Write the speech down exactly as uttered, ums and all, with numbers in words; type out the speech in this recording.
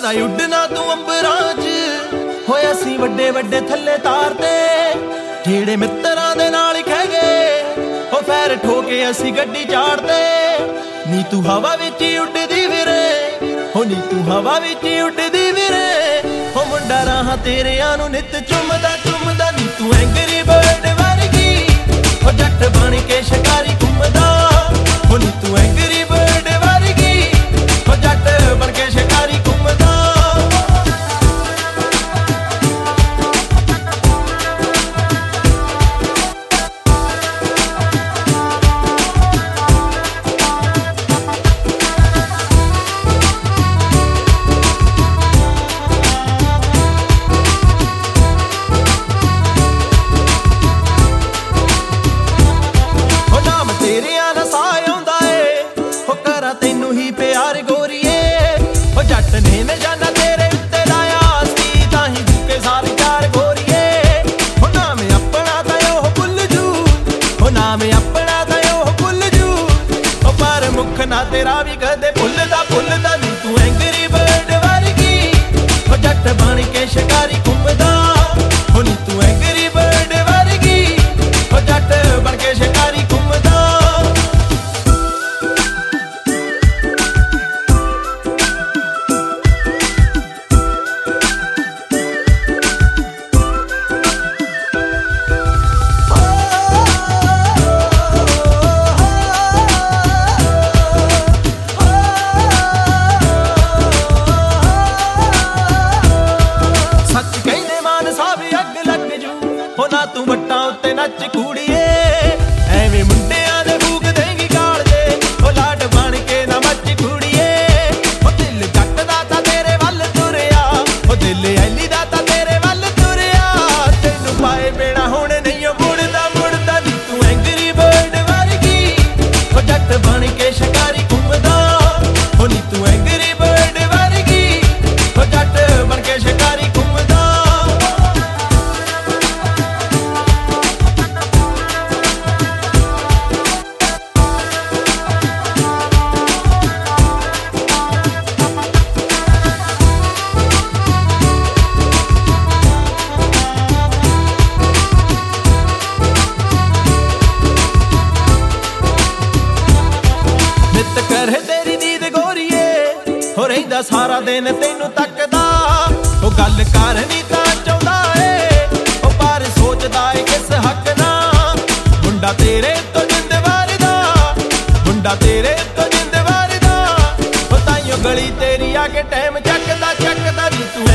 ਦਾ ਉੱਡਣਾ ਤੂੰ ਅੰਬਰਾਂ 'ਚ ਹੋਇਆ ਸੀ ਵੱਡੇ ਵੱਡੇ ਥੱਲੇ ਤਾਰ ਤੇ ਜਿਹੜੇ ਮਿੱਤਰਾਂ ਦੇ ਨਾਲ ਖਹਿ ਗਏ ਉਹ ਫੈਰ ਠੋਕੇ ਅਸੀਂ ਗੱਡੀ ਝਾੜਦੇ ਨੀ ਤੂੰ ਹਵਾ ਵਿੱਚ ਹੀ ਉੱਡਦੀ ਵੀਰੇ ਹੋ ਨੀ ਤੂੰ ਹਵਾ ਵਿੱਚ ਹੀ ਉੱਡਦੀ ਵੀਰੇ ਹੋ ਮੁੰਡਾ ਰਾਹਾਂ ਤੇਰਿਆਂ ਨੂੰ ਨਿੱਤ ਚੁੰਮਦਾ ਚੁੰਮਦਾ ਨੀ ਤੂੰ ਐਂਗਰੀ ਬਰਡ ਵਰਗੀ ਹੋ ਜੱਟ ਬਣ ਕੇ ਸ਼ਿਕਾਰੀ ਘੁੰਮਦਾ ਹੋ ਨੀ ਤੂੰ ਐਂਗਰੀ ਬਰਡ ਵਰਗੀ ਹੋ ਜੱਟ ਬਣ ਕੇ ਸ਼ਿਕਾਰੀ ਘੁੰਮਦਾ ਤੇਰਿਆਂ ਦਾ ਸਾਹ ਆਉਂਦਾ ਏ ਹੋ ਕਰਾਂ ਤੈਨੂੰ ਹੀ ਪਿਆਰ ਗੋਰੀਏ ਹੋ ਜੱਟ ਨੇ ਨਿਸ਼ਾਨਾ ਤੇਰੇ ਉੱਤੇ ਲਾਇਆ ਸੀ ਤਾਂ ਹੀ ਭੁੱਕੇ ਸਾਰੇ ਚਾਰ ਗੋਰੀਏ ਹੋ ਨਾਮ ਆਪਣਾ ਤਾਂ ਉਹ ਭੁੱਲ ਜੂ ਹੋ ਨਾਮ ਆਪਣਾ ਤਾਂ ਉਹ ਭੁੱਲ ਜੂ ਹੋ ਪਰ ਮੁੱਖ ਨਾ ਤੇਰਾ ਵੀ ਕਦੇ ਭੁੱਲਦਾ ਭੁੱਲਦਾ ਨੀ ਤੂੰ ਐਂਗਰੀ ਬਰਡ ਵਰਗੀ ਹੋ ਜੱਟ ਬਣ ਕੇ ਸ਼ਿਕਾਰੀ ਘੁੰਮਦਾ ਹੋ ਨੀ ਤੂੰ ਐਂਗਰੀ ਬਰਡ ਵਰਗੀ ਹੋ ਜੱਟ ਬਣ ਕੇ ਸ਼ਿਕਾਰੀ ਘੁੰਮਦਾ ਹੋ ਨਾ ਤੂੰ ਵੱਟਾਂ ਉੱਤੇ ਨੱਚ ਕੁੜੀਏ ਐਵੇਂ ਮੁੰਡਿਆਂ ਦੇ ਫੂਕ ਦੇਂਗੀ ਕਾਲਜੇ ਹੋ ਲਾਟ ਬਣ ਕੇ ਨਾ ਮੱਚ ਕੁੜੀਏ ਹੋ ਦਿਲ ਜੱਟ ਦਾ ਤਾਂ ਤੇਰੇ ਵੱਲ ਤੁਰਿਆ ਹੋ ਦਿਲ ਐਲੀ ਦਾ ਤਾਂ ਤੇਰੇ ਵੱਲ ਤੁਰਿਆ ਤੈਨੂੰ ਪਾਏ ਬਿਨਾ ਹੁਣ ਨਹੀਂ ਮੁੜਦਾ ਮੁੜਦਾ ਨੀ ਤੂੰ ਐਂਗਰੀ ਬਰਡ ਵਰਗੀ ਹੋ ਜੱਟ ਬਣ ਕੇ ਸ਼ਿਕਾਰੀ ਘੁੰਮਦਾ ਹੋ ਨੀ ਤੂੰ ਐਂਗਰੀ ਬਰਡ ਵਰਗੀ ਹੋ ਜੱਟ ਬਣ ਕੇ ਸ਼ਿਕਾਰੀ ਘੁੰਮਦਾ ਨਿੱਤ ਕਰੇ ਤੇਰੀ ਨੀਂਦ ਗੋਰੀਏ ਹੋ ਰਹਿੰਦਾ ਸਾਰਾ ਦਿਨ ਤੈਨੂੰ ਤੱਕਦਾ ਉਹ ਗੱਲ ਕਰ ਨੀ ਤਾਂ ਚਾਹੁੰਦਾ ਏ ਉਹ ਪਰ ਸੋਚਦਾ ਏ ਕਿਸ ਹੱਕ ਨਾਲ ਮੁੰਡਾ ਤੇਰੇ ਤੋਂ ਜਿੰਦ ਵਾਰਦਾ ਮੁੰਡਾ ਤੇਰੇ ਤੋਂ ਜਿੰਦ ਵਾਰਦਾ ਉਹ ਤਾਈਓ ਗਲੀ ਤੇਰੀ ਆ ਕੇ ਟਾਈਮ ਚੱਕਦਾ ਚੱਕਦਾ ਨੀ ਤੂੰ